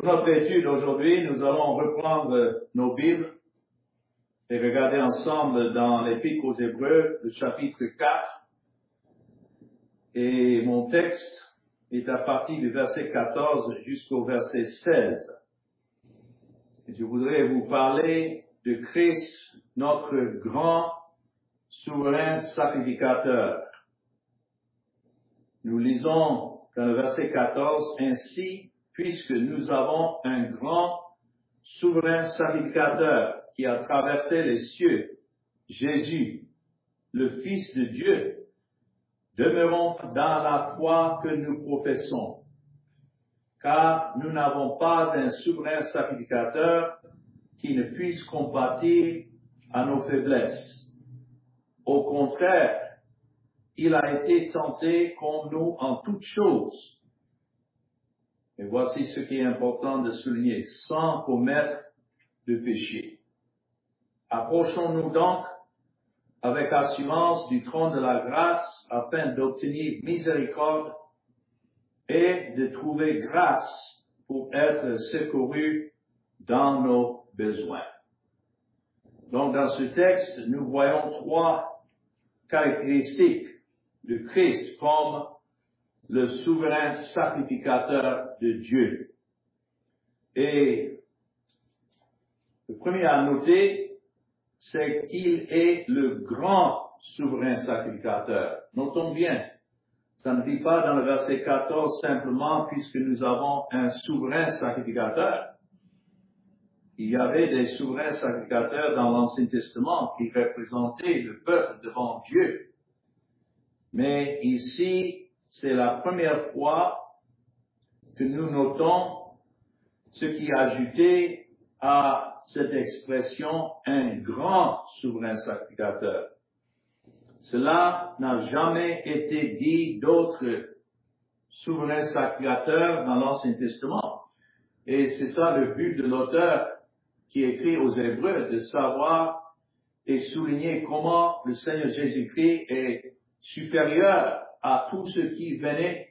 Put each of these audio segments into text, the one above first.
Pour notre étude aujourd'hui, nous allons reprendre nos Bibles et regarder ensemble dans l'Épître aux Hébreux, le chapitre 4. Et mon texte est à partir du verset 14 jusqu'au verset 16. Et je voudrais vous parler de Christ, notre grand souverain sacrificateur. Nous lisons dans le verset 14, « Ainsi, puisque nous avons un grand souverain sacrificateur qui a traversé les cieux, Jésus, le Fils de Dieu, demeurons dans la foi que nous professons, car nous n'avons pas un souverain sacrificateur qui ne puisse compatir à nos faiblesses. Au contraire, il a été tenté comme nous en toutes choses. Et voici ce qui est important de souligner, sans commettre de péché. Approchons-nous donc avec assurance du trône de la grâce afin d'obtenir miséricorde et de trouver grâce pour être secourus dans nos besoins. Donc, dans ce texte, nous voyons trois caractéristiques de Christ comme le souverain sacrificateur de Dieu. Et le premier à noter, c'est qu'il est le grand souverain sacrificateur. Notons bien, ça ne dit pas dans le verset 14 simplement puisque nous avons un souverain sacrificateur. Il y avait des souverains sacrificateurs dans l'Ancien Testament qui représentaient le peuple devant Dieu. Mais ici, c'est la première fois que nous notons ce qui est ajouté à cette expression, un grand souverain sacrificateur. Cela n'a jamais été dit d'autres souverains sacrificateurs dans l'Ancien Testament. Et c'est ça le but de l'auteur qui écrit aux Hébreux, de savoir et souligner comment le Seigneur Jésus-Christ est supérieur à tout ce qui venait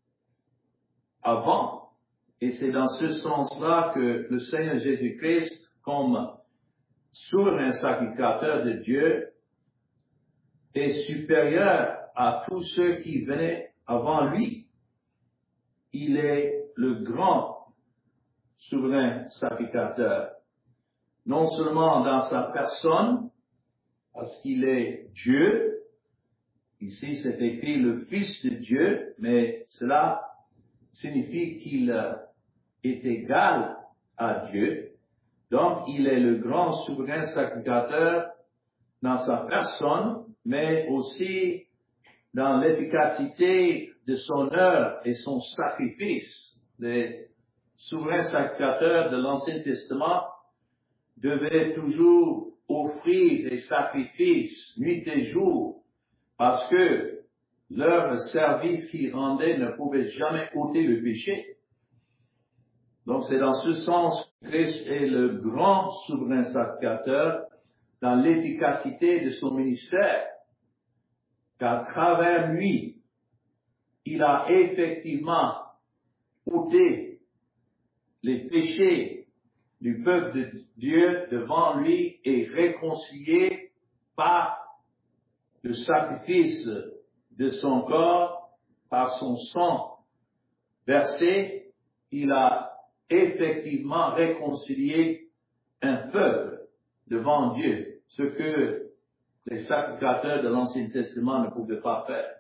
avant. Et c'est dans ce sens-là que le Seigneur Jésus-Christ, comme souverain sacrificateur de Dieu, est supérieur à tous ceux qui venaient avant lui. Il est le grand souverain sacrificateur. Non seulement dans sa personne, parce qu'il est Dieu, ici c'est écrit le Fils de Dieu, mais cela signifie qu'il est égal à Dieu. Donc, il est le grand souverain sacrificateur dans sa personne, mais aussi dans l'efficacité de son œuvre et son sacrifice. Les souverains sacrificateurs de l'Ancien Testament devaient toujours offrir des sacrifices nuit et jour, parce que leur service qu'ils rendaient ne pouvait jamais ôter le péché. Donc c'est dans ce sens que Christ est le grand souverain sacrificateur dans l'efficacité de son ministère, qu'à travers lui, il a effectivement ôté les péchés du peuple de Dieu devant lui et réconcilié par le sacrifice de son corps, par son sang versé, il a effectivement réconcilié un peuple devant Dieu, ce que les sacrificateurs de l'Ancien Testament ne pouvaient pas faire.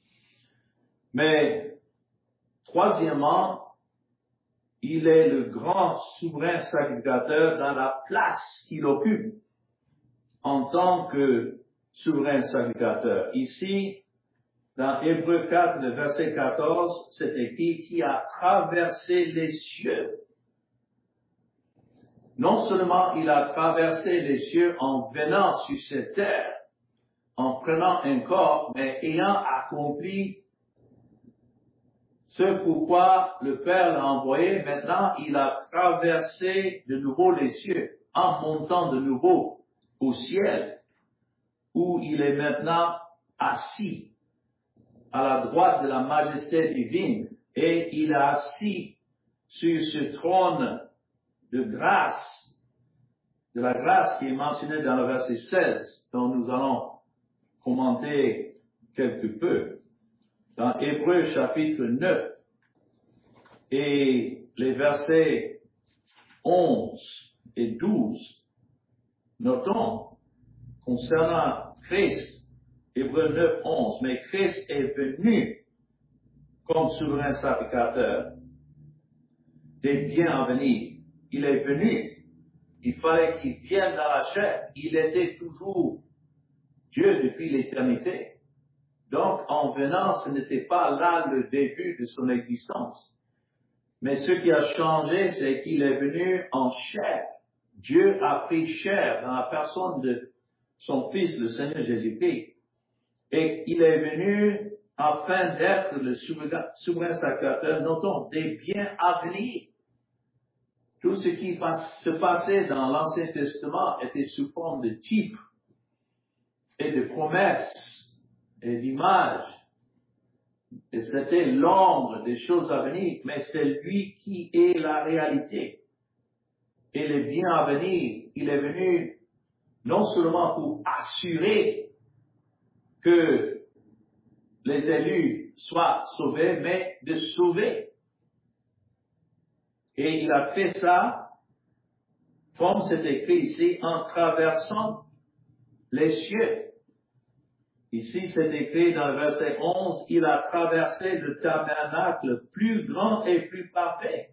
Mais, troisièmement, il est le grand souverain sacrificateur dans la place qu'il occupe en tant que souverain sacrificateur. Ici, dans Hébreux 4, le verset 14, c'est écrit qui a traversé les cieux. Non seulement il a traversé les cieux en venant sur cette terre, en prenant un corps, mais ayant accompli ce pourquoi le Père l'a envoyé, maintenant il a traversé de nouveau les cieux, en montant de nouveau au ciel, où il est maintenant assis à la droite de la majesté divine, et il est assis sur ce trône de grâce, de la grâce qui est mentionnée dans le verset 16, dont nous allons commenter quelque peu, dans Hébreux chapitre 9 et les versets 11 et 12, notons concernant Christ, Hébreux 9, 11, mais Christ est venu comme souverain sacrificateur des biens à venir. Il est venu. Il fallait qu'il vienne dans la chair. Il était toujours Dieu depuis l'éternité. Donc, en venant, ce n'était pas là le début de son existence. Mais ce qui a changé, c'est qu'il est venu en chair. Dieu a pris chair dans la personne de son Fils, le Seigneur Jésus-Christ. Et il est venu afin d'être le souverain sacrificateur, notons, des biens à venir. Tout ce qui se passait dans l'Ancien Testament était sous forme de types et de promesses et d'images. Et c'était l'ombre des choses à venir, mais c'est lui qui est la réalité. Et les biens à venir, il est venu non seulement pour assurer que les élus soient sauvés, mais de sauver. Et il a fait ça, comme c'est écrit ici, en traversant les cieux. Ici, c'est écrit dans le verset 11, il a traversé le tabernacle plus grand et plus parfait.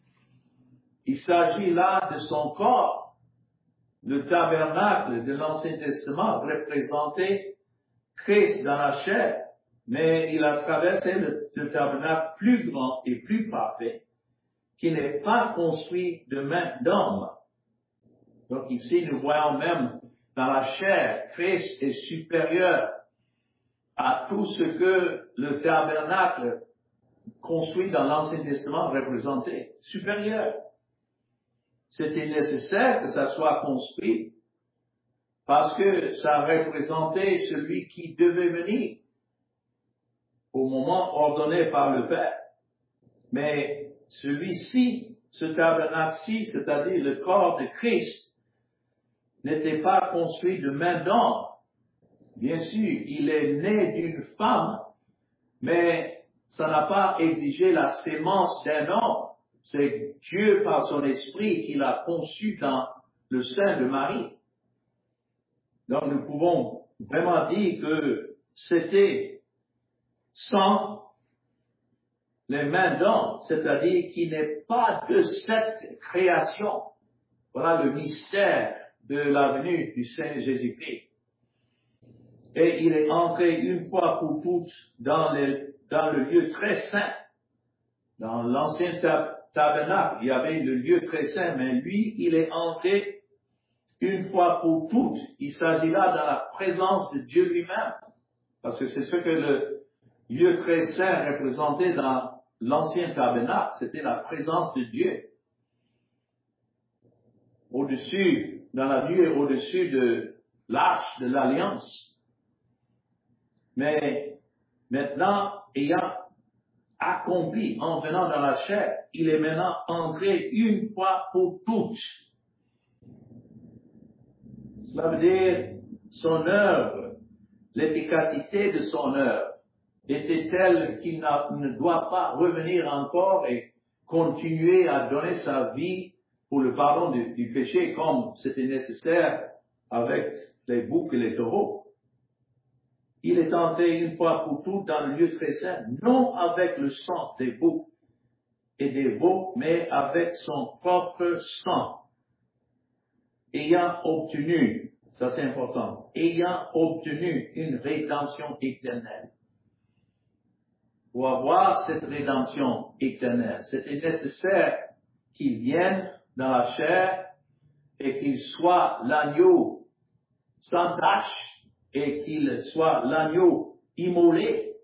Il s'agit là de son corps. Le tabernacle de l'Ancien Testament représentait Christ dans la chair, mais il a traversé le tabernacle plus grand et plus parfait, qui n'est pas construit de main d'homme. Donc ici, nous voyons même dans la chair, Christ est supérieur à tout ce que le tabernacle construit dans l'Ancien Testament représentait. Supérieur. C'était nécessaire que ça soit construit parce que ça représentait celui qui devait venir au moment ordonné par le Père. Mais celui-ci, ce tabernacle-ci, c'est-à-dire le corps de Christ, n'était pas construit de main d'homme. Bien sûr, il est né d'une femme, mais ça n'a pas exigé la sémence d'un homme. C'est Dieu, par son esprit, qui l'a conçu dans le sein de Marie. Donc, nous pouvons vraiment dire que c'était sans les mains d'homme, c'est-à-dire qu'il n'est pas de cette création. Voilà le mystère de la venue du Seigneur Jésus-Christ. Et il est entré une fois pour toutes dans le lieu très saint. Dans l'ancien tabernacle, il y avait le lieu très saint, mais lui, il est entré une fois pour toutes. Il s'agit là dans la présence de Dieu lui-même. Parce que c'est ce que le lieu très saint représentait dans l'ancien tabernacle. C'était la présence de Dieu. Au-dessus, dans la nuée, au-dessus de l'arche de l'alliance. Mais maintenant, ayant accompli en venant dans la chair, il est maintenant entré une fois pour toutes. Cela veut dire son œuvre, l'efficacité de son œuvre était telle qu'il ne doit pas revenir encore et continuer à donner sa vie pour le pardon du péché comme c'était nécessaire avec les boucs et les taureaux. Il est entré une fois pour toutes dans le lieu très saint, non avec le sang des boucs et des veaux, mais avec son propre sang, ayant obtenu, ça c'est important, ayant obtenu une rédemption éternelle. Pour avoir cette rédemption éternelle, c'était nécessaire qu'il vienne dans la chair et qu'il soit l'agneau sans tache, et qu'il soit l'agneau immolé,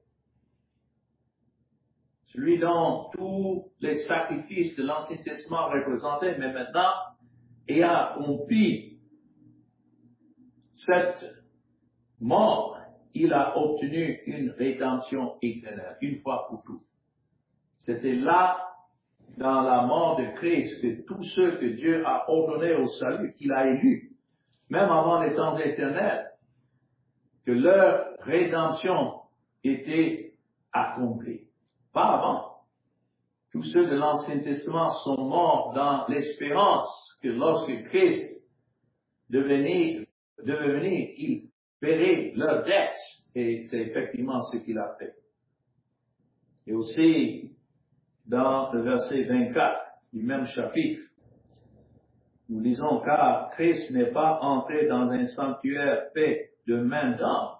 celui dont tous les sacrifices de l'Ancien Testament représentaient, mais maintenant, ayant accompli cette mort, il a obtenu une rédemption éternelle, une fois pour toutes. C'était là dans la mort de Christ que tous ceux que Dieu a ordonnés au salut, qu'il a élus, même avant les temps éternels, que leur rédemption était accomplie. Pas avant. Tous ceux de l'Ancien Testament sont morts dans l'espérance que lorsque Christ devait venir, il paierait leurs dettes. Et c'est effectivement ce qu'il a fait. Et aussi, dans le verset 24 du même chapitre, nous lisons, car Christ n'est pas entré dans un sanctuaire fait de main d'homme,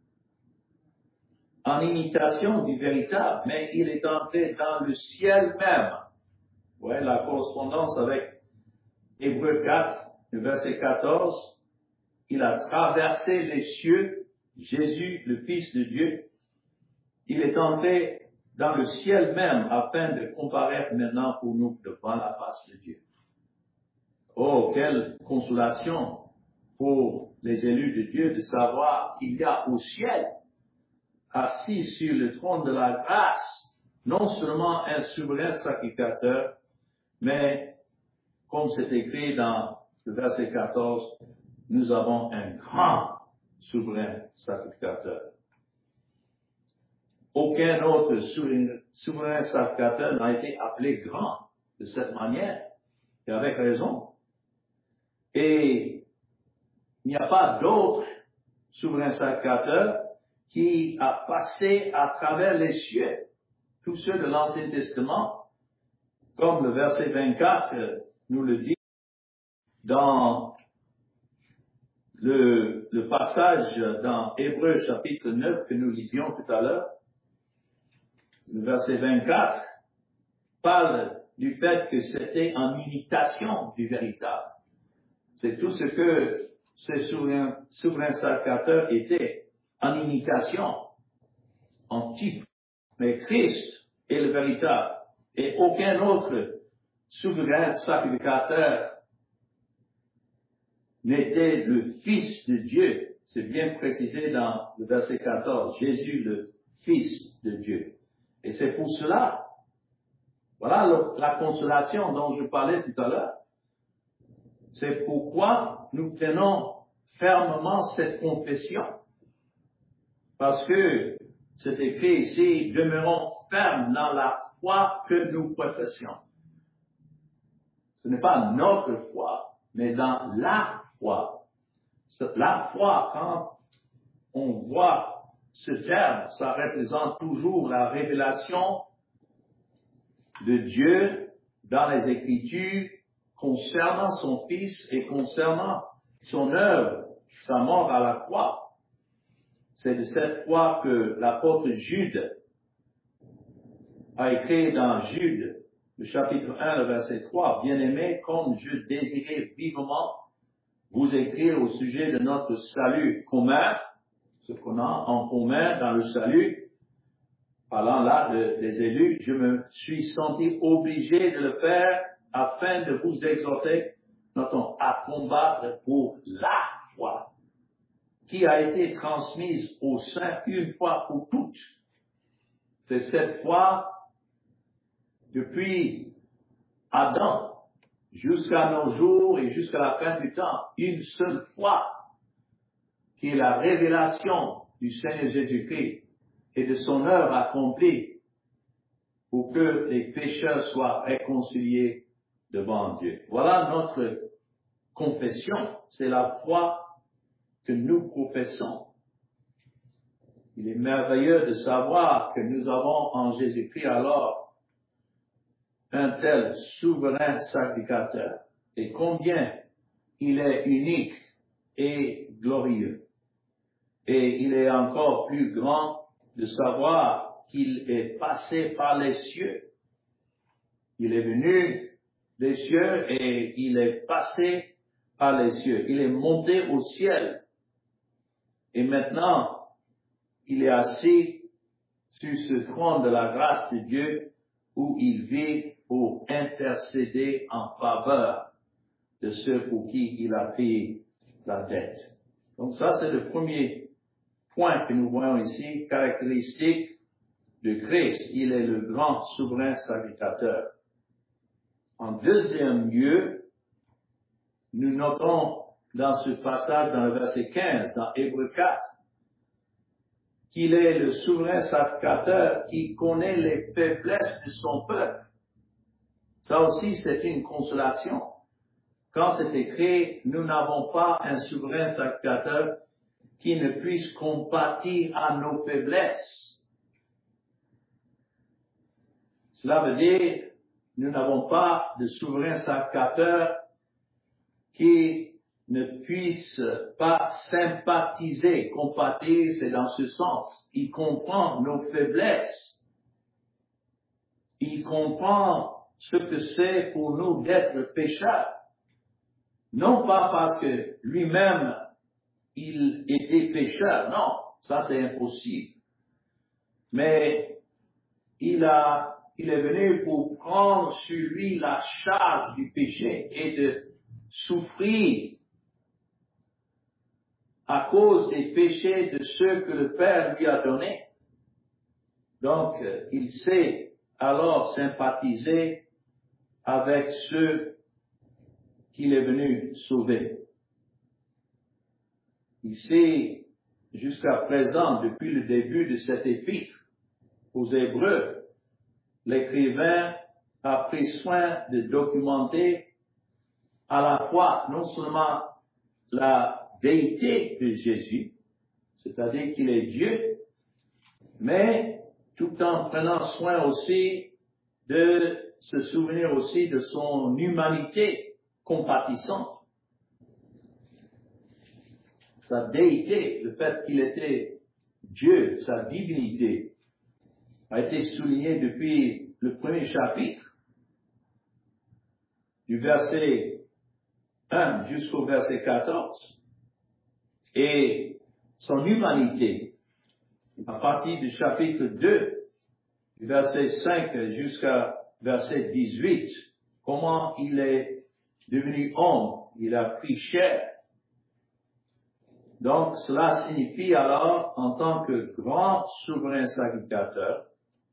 en imitation du véritable, mais il est entré dans le ciel même. Vous voyez la correspondance avec Hébreux 4, le verset 14. Il a traversé les cieux, Jésus, le Fils de Dieu. Il est entré dans le ciel même afin de comparaître maintenant pour nous devant la face de Dieu. Oh, quelle consolation pour les élus de Dieu de savoir qu'il y a au ciel, assis sur le trône de la grâce, non seulement un souverain sacrificateur, mais, comme c'est écrit dans le verset 14, nous avons un grand souverain sacrificateur. Aucun autre souverain sacrificateur n'a été appelé grand de cette manière, et avec raison. Et il n'y a pas d'autre souverain sacrificateur qui a passé à travers les cieux. Tous ceux de l'Ancien Testament, comme le verset 24 nous le dit, dans le passage dans Hébreux chapitre 9 que nous lisions tout à l'heure, le verset 24 parle du fait que c'était en imitation du véritable. C'est tout ce que ces souverains sacrificateurs étaient, en imitation, en type. Mais Christ est le véritable. Et aucun autre souverain sacrificateur n'était le Fils de Dieu. C'est bien précisé dans le verset 14. Jésus, le Fils de Dieu. Et c'est pour cela, voilà la consolation dont je parlais tout à l'heure. C'est pourquoi nous prenons fermement cette confession. Parce que c'est écrit ici, demeurons fermes dans la foi que nous professions. Ce n'est pas notre foi, mais dans la foi. La foi, quand on voit ce terme, ça représente toujours la révélation de Dieu dans les Écritures concernant son Fils et concernant son œuvre, sa mort à la croix. C'est de cette foi que l'apôtre Jude a écrit dans Jude, le chapitre 1, le verset 3, « Bien-aimés, comme je désirais vivement vous écrire au sujet de notre salut commun, ce qu'on a en commun dans le salut, parlant là des élus, je me suis senti obligé de le faire afin de vous exhorter, notons, à combattre pour la foi qui a été transmise aux saints une fois pour toutes. C'est cette foi depuis Adam jusqu'à nos jours et jusqu'à la fin du temps, une seule foi qui est la révélation du Seigneur Jésus-Christ et de son œuvre accomplie pour que les pécheurs soient réconciliés devant Dieu. Voilà notre confession, c'est la foi que nous professons. Il est merveilleux de savoir que nous avons en Jésus-Christ alors un tel souverain sacrificateur et combien il est unique et glorieux. Et il est encore plus grand de savoir qu'il est passé par les cieux. Il est venu des cieux et il est passé par les cieux. Il est monté au ciel. Et maintenant, il est assis sur ce trône de la grâce de Dieu où il vit pour intercéder en faveur de ceux pour qui il a payé la dette. Donc ça, c'est le premier point que nous voyons ici, caractéristique de Christ. Il est le grand souverain sacrificateur. En deuxième lieu, nous notons dans ce passage, dans le verset 15, dans Hébreux 4, qu'il est le souverain sacrificateur qui connaît les faiblesses de son peuple. Ça aussi, c'est une consolation. Quand c'est écrit, nous n'avons pas un souverain sacrificateur qui ne puisse compatir à nos faiblesses. Cela veut dire, nous n'avons pas de souverain sacrificateur qui ne puisse pas sympathiser, compatir, c'est dans ce sens. Il comprend nos faiblesses. Il comprend ce que c'est pour nous d'être pécheurs. Non pas parce que lui-même, il était pécheur. Non, ça c'est impossible. Mais il est venu pour prendre sur lui la charge du péché et de souffrir à cause des péchés de ceux que le Père lui a donnés. Donc, il sait alors sympathiser avec ceux qu'il est venu sauver. Il sait, jusqu'à présent, depuis le début de cet épître aux Hébreux, l'écrivain a pris soin de documenter à la fois non seulement la déité de Jésus, c'est-à-dire qu'il est Dieu, mais tout en prenant soin aussi de se souvenir aussi de son humanité compatissante. Sa déité, le fait qu'il était Dieu, sa divinité, a été souligné depuis le premier chapitre, du verset 1 jusqu'au verset 14. Et son humanité, à partir du chapitre 2, du verset 5 jusqu'à verset 18, comment il est devenu homme, il a pris chair. Donc, cela signifie alors, en tant que grand souverain sacrificateur,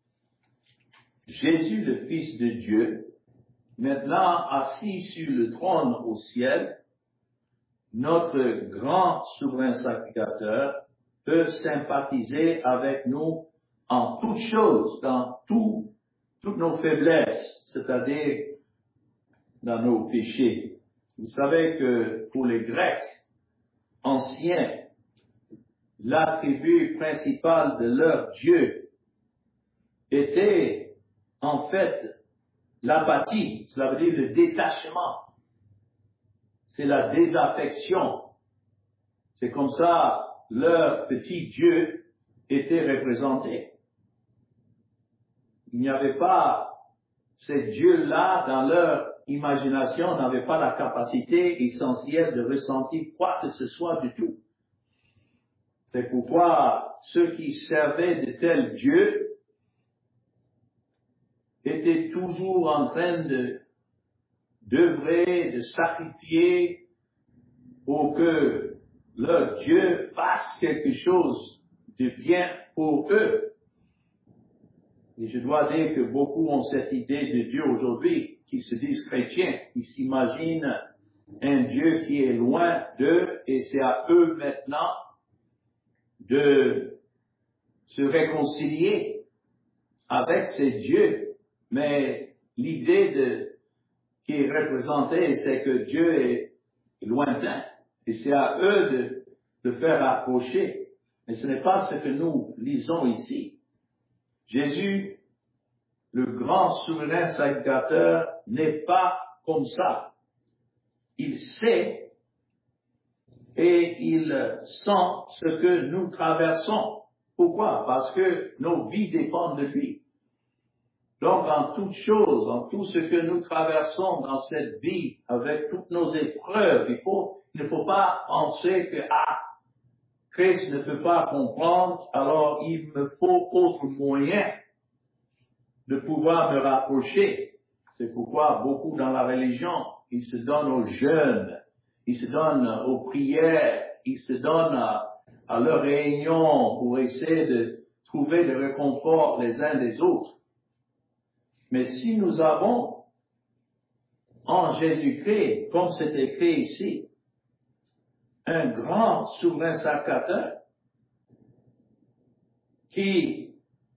Jésus, le Fils de Dieu, maintenant assis sur le trône au ciel, notre grand souverain sacrificateur peut sympathiser avec nous en toutes choses, dans toutes nos faiblesses, c'est-à-dire dans nos péchés. Vous savez que pour les Grecs anciens, l'attribut principal de leur Dieu était en fait l'apathie, cela veut dire le détachement. C'est la désaffection. C'est comme ça leur petit Dieu était représenté. Il n'y avait pas ces dieux-là dans leur imagination, n'avaient pas la capacité essentielle de ressentir quoi que ce soit du tout. C'est pourquoi ceux qui servaient de tels dieux étaient toujours en train d'œuvrer, de sacrifier pour que leur Dieu fasse quelque chose de bien pour eux. Et je dois dire que beaucoup ont cette idée de Dieu aujourd'hui, qui se disent chrétiens, qui s'imaginent un Dieu qui est loin d'eux et c'est à eux maintenant de se réconcilier avec ces dieux. Mais l'idée qui est représentée, c'est que Dieu est lointain. Et c'est à eux de faire approcher. Mais ce n'est pas ce que nous lisons ici. Jésus, le grand souverain sacrificateur, n'est pas comme ça. Il sait et il sent ce que nous traversons. Pourquoi? Parce que nos vies dépendent de lui. Donc, en toutes choses, en tout ce que nous traversons dans cette vie, avec toutes nos épreuves, il ne faut pas penser que, Christ ne peut pas comprendre, alors il me faut autre moyen de pouvoir me rapprocher. C'est pourquoi beaucoup dans la religion, ils se donnent aux jeûnes, ils se donnent aux prières, ils se donnent à leurs réunions pour essayer de trouver le réconfort les uns des autres. Mais si nous avons en Jésus-Christ, comme c'est écrit ici, un grand souverain sacrificateur qui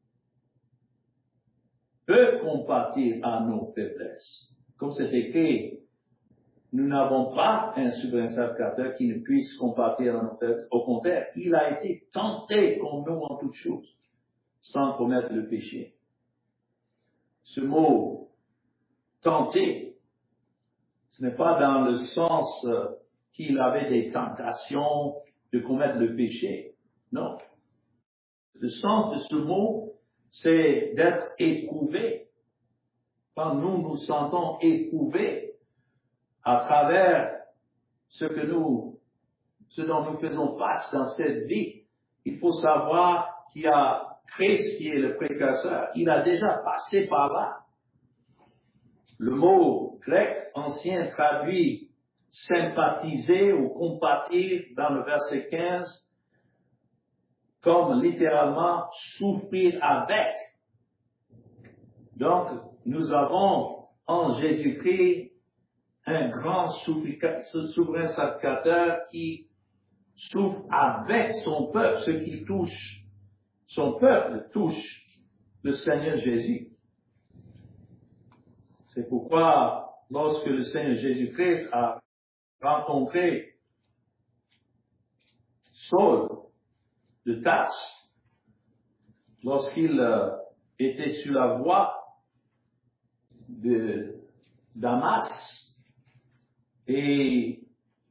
peut compatir à nos faiblesses. Comme c'est écrit, nous n'avons pas un souverain sacrificateur qui ne puisse compatir à nos faiblesses. Au contraire, il a été tenté comme nous en toutes choses, sans commettre le péché. Ce mot tenté, ce n'est pas dans le sens qu'il avait des tentations de commettre le péché. Non. Le sens de ce mot, c'est d'être éprouvé. Quand nous nous sentons éprouvés à travers ce dont nous faisons face dans cette vie, il faut savoir qu'il y a Christ qui est le précurseur. Il a déjà passé par là. Le mot grec ancien traduit sympathiser ou compatir dans le verset 15 comme littéralement souffrir avec. Donc, nous avons en Jésus-Christ un grand souverain sacrificateur qui souffre avec son peuple, ce qui touche son peuple touche le Seigneur Jésus. C'est pourquoi, lorsque le Seigneur Jésus-Christ a rencontré Saul de Tarse, lorsqu'il était sur la voie de Damas, et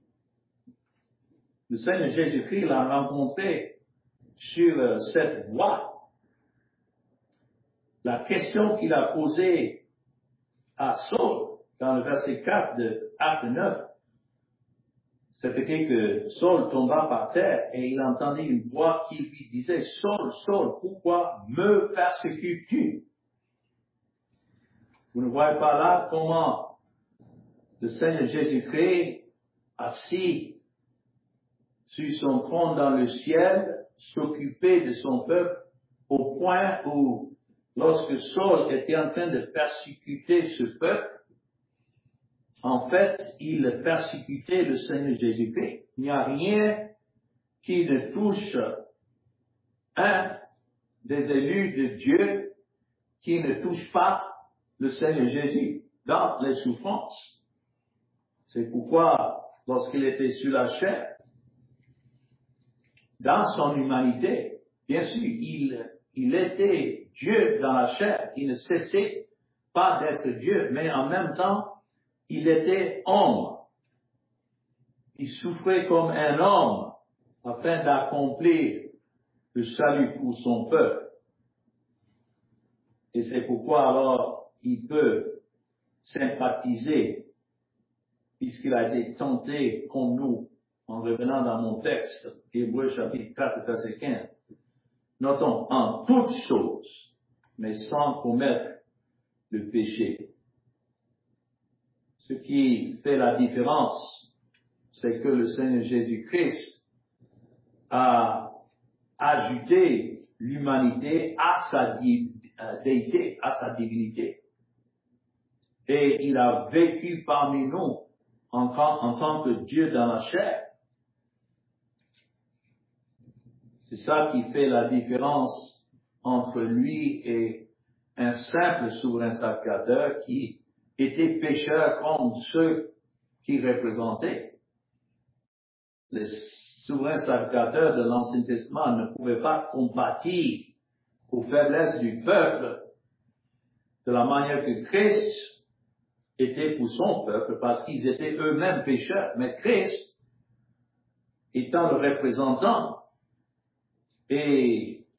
le Seigneur Jésus-Christ l'a rencontré sur cette voie. La question qu'il a posée à Saul, dans le verset 4 de Acte 9, c'est écrit que Saul tomba par terre et il entendit une voix qui lui disait, Saul, Saul, pourquoi me persécutes-tu? Vous ne voyez pas là comment le Seigneur Jésus-Christ, assis sur son trône dans le ciel, s'occupait de son peuple au point où, lorsque Saul était en train de persécuter ce peuple, en fait, il persécutait le Seigneur Jésus-Christ. Il n'y a rien qui ne touche un des élus de Dieu qui ne touche pas le Seigneur Jésus dans les souffrances. C'est pourquoi, lorsqu'il était sur la chair, dans son humanité, bien sûr, il était Dieu dans la chair. Il ne cessait pas d'être Dieu, mais en même temps, il était homme. Il souffrait comme un homme afin d'accomplir le salut pour son peuple. Et c'est pourquoi alors il peut sympathiser, puisqu'il a été tenté comme nous, en revenant dans mon texte, Hébreux chapitre 4, verset 15. Notons, en toutes choses, mais sans commettre le péché. Ce qui fait la différence, c'est que le Seigneur Jésus-Christ a ajouté l'humanité à sa déité, à sa divinité. Et il a vécu parmi nous en tant que Dieu dans la chair. C'est ça qui fait la différence entre lui et un simple souverain sacrificateur qui était pécheur comme ceux qui représentaient. Les souverains sacrificateurs de l'Ancien Testament ne pouvaient pas compatir aux faiblesses du peuple de la manière que Christ était pour son peuple, parce qu'ils étaient eux-mêmes pécheurs. Mais Christ, étant le représentant, et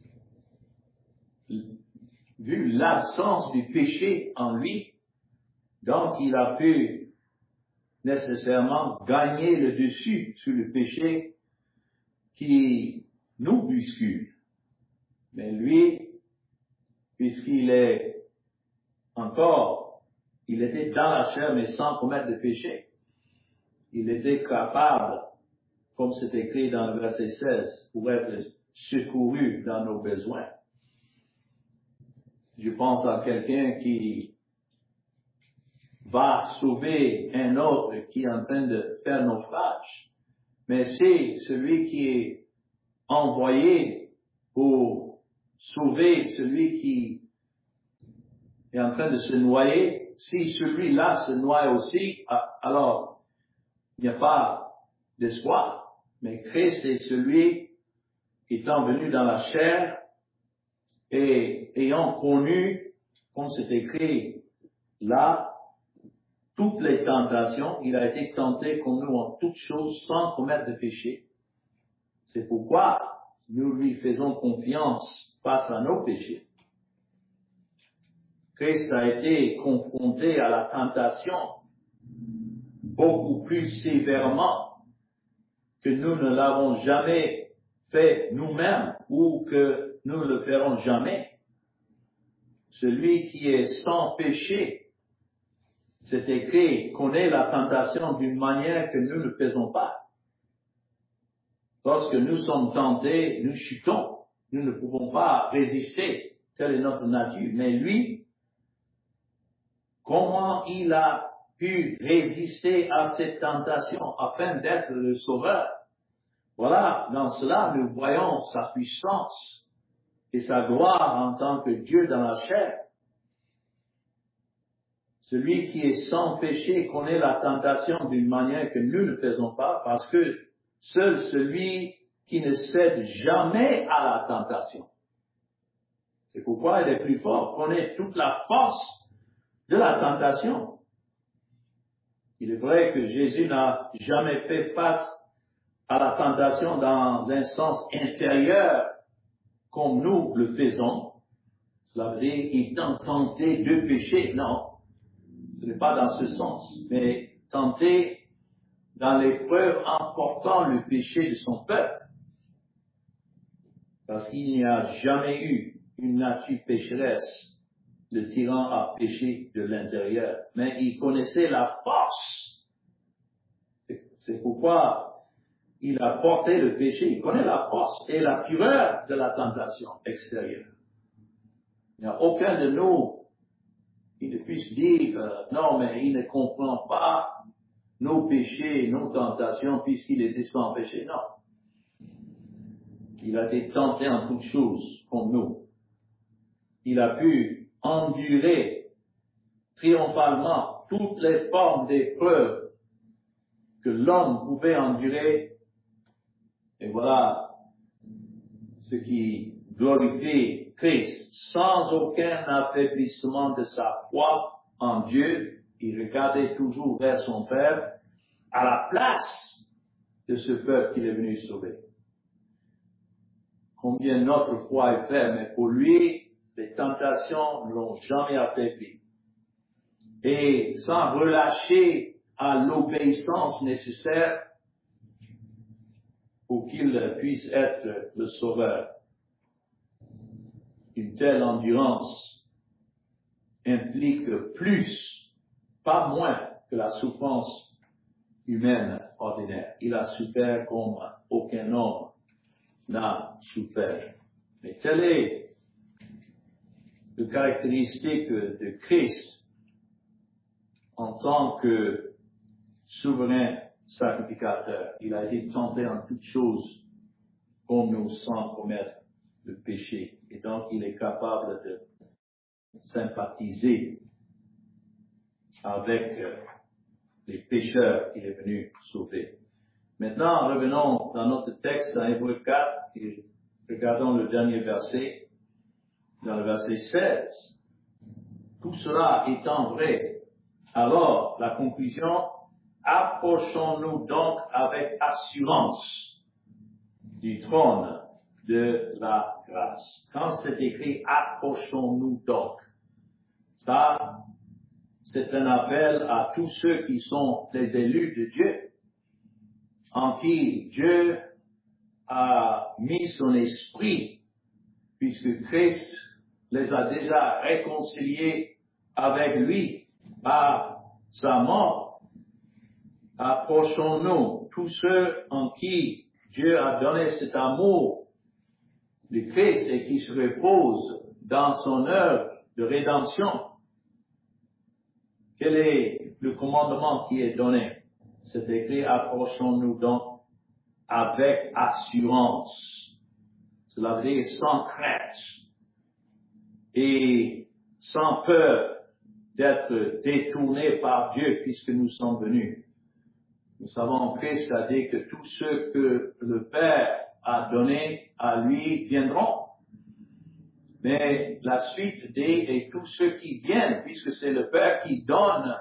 vu l'absence du péché en lui, donc il a pu nécessairement gagner le dessus sur le péché qui nous bouscule. Mais lui, puisqu'il est encore, il était dans la chair mais sans commettre de péché, il était capable, comme c'est écrit dans le verset 16, pour être secouru dans nos besoins. Je pense à quelqu'un qui va sauver un autre qui est en train de faire naufrage, mais c'est celui qui est envoyé pour sauver celui qui est en train de se noyer. Si celui-là se noie aussi, alors il n'y a pas d'espoir. Mais Christ est celui qui étant venu dans la chair et ayant connu, comme c'est écrit là, toutes les tentations, il a été tenté comme nous en toutes choses sans commettre de péché. C'est pourquoi nous lui faisons confiance face à nos péchés. Christ a été confronté à la tentation beaucoup plus sévèrement que nous ne l'avons jamais fait nous-mêmes ou que nous ne le ferons jamais. Celui qui est sans péché, c'est écrit, connaît la tentation d'une manière que nous ne faisons pas. Lorsque nous sommes tentés, nous chutons. Nous ne pouvons pas résister. Telle est notre nature. Mais lui, comment il a pu résister à cette tentation afin d'être le sauveur? Voilà, dans cela, nous voyons sa puissance et sa gloire en tant que Dieu dans la chair. Celui qui est sans péché connaît la tentation d'une manière que nous ne faisons pas, parce que seul celui qui ne cède jamais à la tentation. C'est pourquoi il est plus fort, connaît toute la force de la tentation. Il est vrai que Jésus n'a jamais fait face à la tentation dans un sens intérieur comme nous le faisons. Cela veut dire étant tenté de pécher. Non, ce n'est pas dans ce sens, mais tenté dans l'épreuve emportant le péché de son peuple. Parce qu'il n'y a jamais eu une nature pécheresse, le tyran a péché de l'intérieur. Mais il connaissait la force. C'est pourquoi il a porté le péché. Il connaît la force et la fureur de la tentation extérieure. Il n'y a aucun de nous qui ne puisse dire non, mais il ne comprend pas nos péchés, nos tentations, puisqu'il était sans péché. Non. Il a été tenté en toutes choses, comme nous. Il a pu endurer triomphalement toutes les formes d'épreuves que l'homme pouvait endurer. Et voilà ce qui glorifie Christ. Sans aucun affaiblissement de sa foi en Dieu, il regardait toujours vers son Père à la place de ce peuple qu'il est venu sauver. Combien notre foi est faible, mais pour lui, les tentations ne l'ont jamais affaibli. Et sans relâcher à l'obéissance nécessaire pour qu'il puisse être le sauveur. Une telle endurance implique plus, pas moins, que la souffrance humaine ordinaire. Il a souffert comme aucun homme n'a souffert. Mais telle est la caractéristique de Christ en tant que souverain sacrificateur. Il a été tenté en toutes choses comme nous sans commettre le péché. Et donc il est capable de sympathiser avec les pécheurs qu'il est venu sauver. Maintenant, revenons dans notre texte, dans Hébreux 4, et regardons le dernier verset, dans le verset 16. Tout cela étant vrai, alors, la conclusion, approchons-nous donc avec assurance du trône de la grâce. Quand c'est écrit, approchons-nous donc, ça, c'est un appel à tous ceux qui sont les élus de Dieu, en qui Dieu a mis son esprit, puisque Christ les a déjà réconciliés avec lui par sa mort. Approchons-nous, tous ceux en qui Dieu a donné cet amour de Christ et qui se reposent dans son œuvre de rédemption. Quel est le commandement qui est donné? C'est écrit, approchons-nous donc avec assurance. Cela veut dire sans crainte et sans peur d'être détournés par Dieu puisque nous sommes venus. Nous savons, Christ a dit que tous ceux que le Père a donnés à lui viendront. Mais la suite dit, et tous ceux qui viennent, puisque c'est le Père qui donne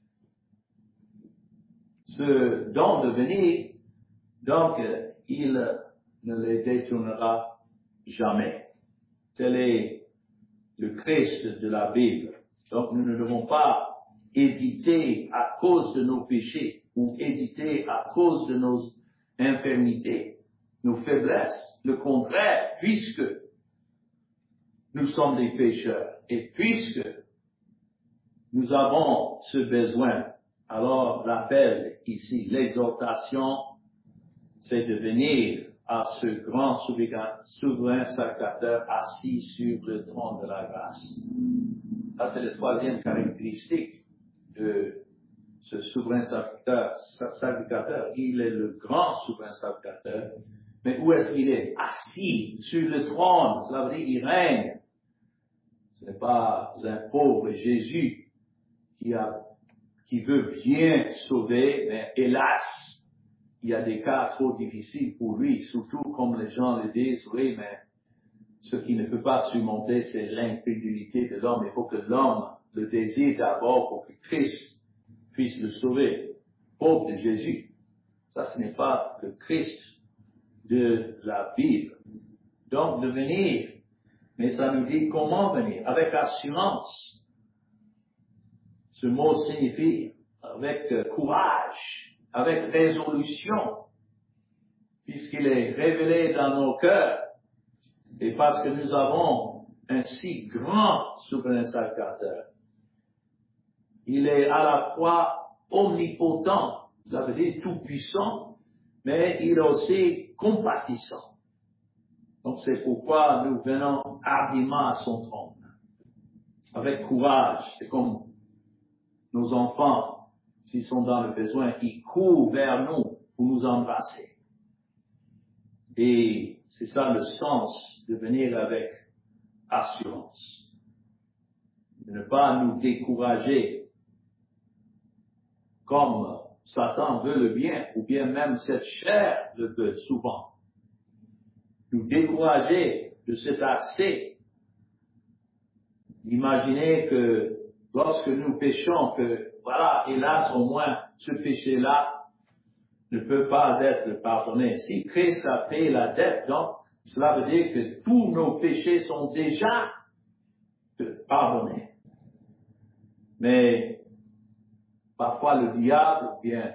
ce don de venir, donc il ne les détournera jamais. Tel est le Christ de la Bible. Donc nous ne devons pas hésiter à cause de nos péchés ou hésiter à cause de nos infirmités, nos faiblesses. Le contraire, puisque nous sommes des pécheurs et puisque nous avons ce besoin, alors l'appel ici, l'exhortation, c'est de venir à ce grand souverain sacrificateur assis sur le trône de la grâce. Ça, c'est la troisième caractéristique de ce souverain sacrificateur. Il est le grand souverain sacrificateur. Mais où est-ce qu'il est? Assis sur le trône. Cela veut dire qu'il règne. Ce n'est pas un pauvre Jésus qui veut bien sauver, mais hélas, il y a des cas trop difficiles pour lui, surtout comme les gens le disent, oui, mais ce qui ne peut pas surmonter, c'est l'incrédulité de l'homme. Il faut que l'homme le désire d'abord pour que Christ puisse le sauver. Pauvre de Jésus. Ça, ce n'est pas le Christ de la Bible. Donc, de venir, mais ça nous dit comment venir, avec assurance. Ce mot signifie avec courage, avec résolution, puisqu'il est révélé dans nos cœurs, et parce que nous avons un si grand souverain sacrificateur. Il est à la fois omnipotent, ça veut dire tout puissant, mais il est aussi compatissant. Donc c'est pourquoi nous venons hardiment à son trône, avec courage. C'est comme nos enfants, s'ils sont dans le besoin, ils courent vers nous pour nous embrasser. Et c'est ça le sens de venir avec assurance. De ne pas nous décourager comme Satan veut le bien, ou bien même cette chair le veut souvent. Nous décourager de cet accès. Imaginez que lorsque nous péchons, que voilà, hélas, au moins, ce péché-là ne peut pas être pardonné. Si Christ a payé la dette, donc, cela veut dire que tous nos péchés sont déjà pardonnés. Mais, parfois le diable, ou bien,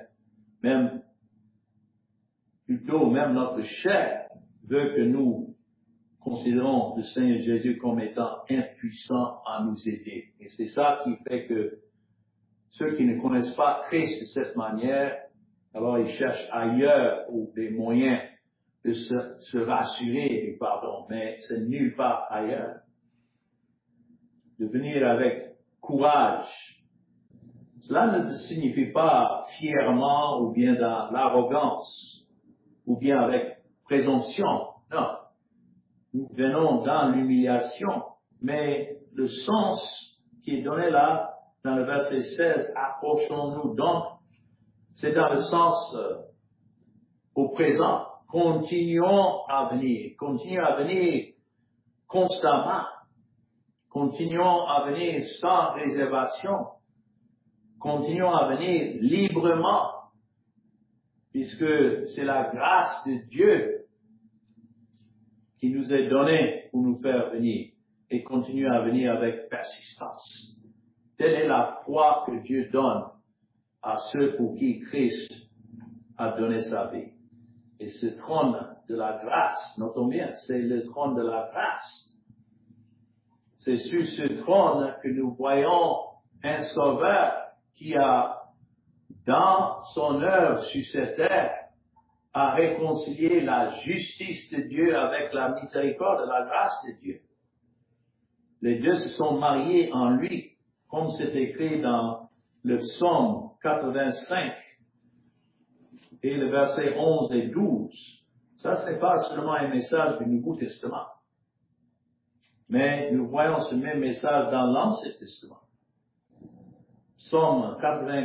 même notre chair, veut que nous considérons le Seigneur Jésus comme étant impuissant à nous aider. Et c'est ça qui fait que ceux qui ne connaissent pas Christ de cette manière, alors ils cherchent ailleurs ou des moyens de se rassurer du pardon, mais c'est nulle part ailleurs. De venir avec courage. Cela ne signifie pas fièrement ou bien dans l'arrogance ou bien avec présomption. Non. Nous venons dans l'humiliation, mais le sens qui est donné là, dans le verset 16, approchons-nous donc, c'est dans le sens au présent. Continuons à venir constamment. Continuons à venir sans réservation. Continuons à venir librement, puisque c'est la grâce de Dieu qui nous est donnée pour nous faire venir et continuer à venir avec persistance. Telle est la foi que Dieu donne à ceux pour qui Christ a donné sa vie. Et ce trône de la grâce, notons bien, c'est le trône de la grâce. C'est sur ce trône que nous voyons un sauveur qui a, dans son œuvre sur cette terre, a réconcilié la justice de Dieu avec la miséricorde et la grâce de Dieu. Les deux se sont mariés en lui, comme c'est écrit dans le psaume 85 et le verset 11 et 12, ça ce n'est pas seulement un message du Nouveau Testament, mais nous voyons ce même message dans l'Ancien Testament. Psaume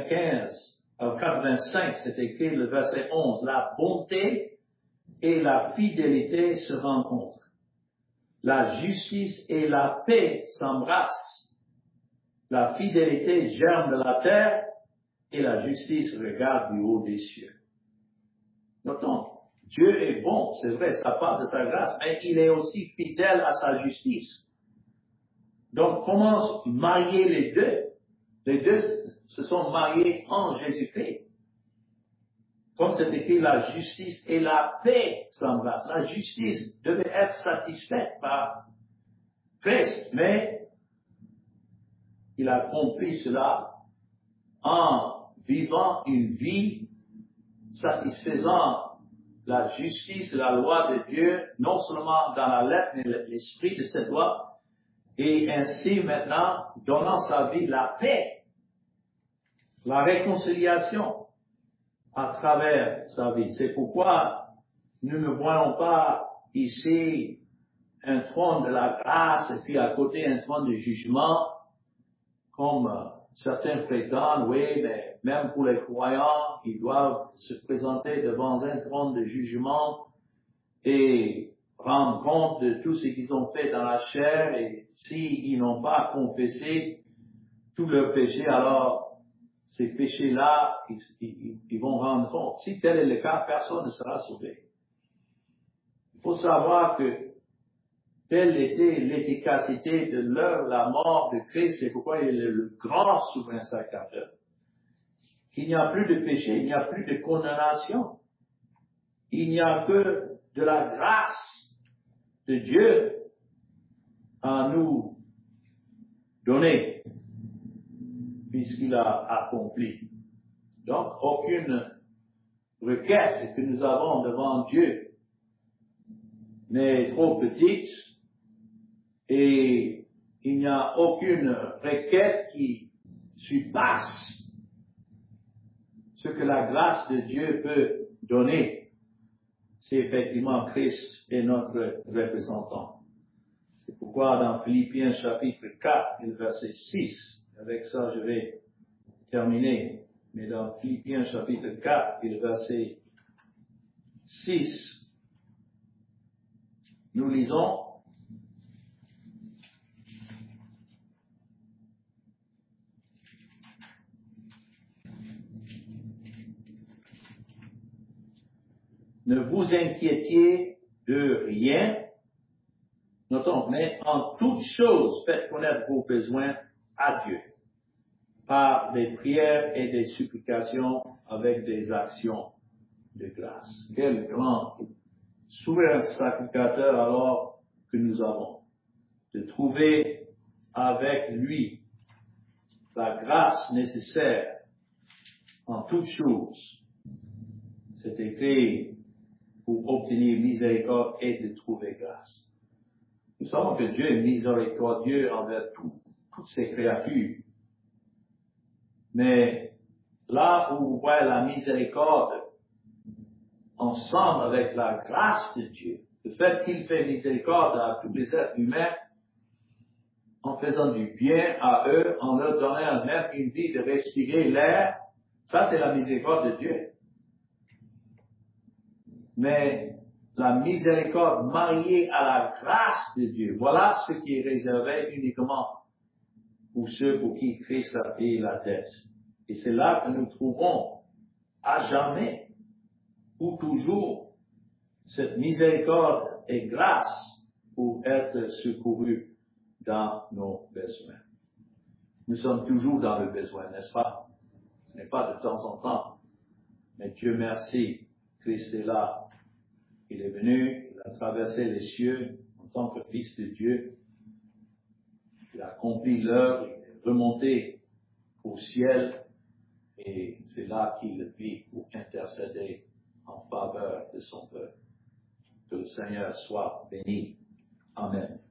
85, c'est écrit le verset 11, la bonté et la fidélité se rencontrent. La justice et la paix s'embrassent. La fidélité germe de la terre et la justice regarde du haut des cieux. Notons, Dieu est bon, c'est vrai, ça part de sa grâce, mais il est aussi fidèle à sa justice. Donc, comment marier les deux? Les deux se sont mariés en Jésus-Christ. Comme c'est écrit, la justice et la paix s'embrassent. La justice devait être satisfaite par Christ, mais il a compris cela en vivant une vie satisfaisant la justice, la loi de Dieu, non seulement dans la lettre, mais l'esprit de cette loi, et ainsi maintenant donnant sa vie la paix, la réconciliation à travers sa vie. C'est pourquoi nous ne voyons pas ici un trône de la grâce et puis à côté un trône de jugement, comme certains prétendent, oui, mais même pour les croyants, ils doivent se présenter devant un trône de jugement et rendre compte de tout ce qu'ils ont fait dans la chair, et s'ils n'ont pas confessé tous leurs péchés, alors ces péchés-là, ils vont rendre compte. Si tel est le cas, personne ne sera sauvé. Il faut savoir que telle était l'efficacité de l'œuvre, la mort de Christ, c'est pourquoi il est le grand souverain sacrificateur. Qu'il n'y a plus de péché, il n'y a plus de condamnation. Il n'y a que de la grâce de Dieu à nous donner, puisqu'il a accompli. Donc, aucune requête que nous avons devant Dieu n'est trop petite, et il n'y a aucune requête qui surpasse ce que la grâce de Dieu peut donner. C'est effectivement Christ est notre représentant. C'est pourquoi dans Philippiens chapitre 4 et le verset 6, avec ça je vais terminer, mais dans Philippiens chapitre 4 et le verset 6, nous lisons: ne vous inquiétiez de rien, notons, mais en toutes choses, faites connaître vos besoins à Dieu, par des prières et des supplications avec des actions de grâce. Quel grand souverain sacrificateur alors que nous avons, de trouver avec lui la grâce nécessaire en toutes choses. C'est écrit pour obtenir miséricorde et de trouver grâce. Nous savons que Dieu est miséricordieux envers toutes ses créatures. Mais là où vous voyez la miséricorde ensemble avec la grâce de Dieu, le fait qu'il fait miséricorde à tous les êtres humains, en faisant du bien à eux, en leur donnant même une vie de respirer l'air, ça c'est la miséricorde de Dieu. Mais la miséricorde mariée à la grâce de Dieu, voilà ce qui est réservé uniquement pour ceux pour qui Christ a payé la dette. Et c'est là que nous trouvons à jamais, pour toujours, cette miséricorde et grâce pour être secourus dans nos besoins. Nous sommes toujours dans le besoin, n'est-ce pas? Ce n'est pas de temps en temps. Mais Dieu merci, Christ est là. Il est venu, il a traversé les cieux en tant que Fils de Dieu. Il a accompli l'œuvre, il est remonté au ciel, et c'est là qu'il vit pour intercéder en faveur de son peuple. Que le Seigneur soit béni. Amen.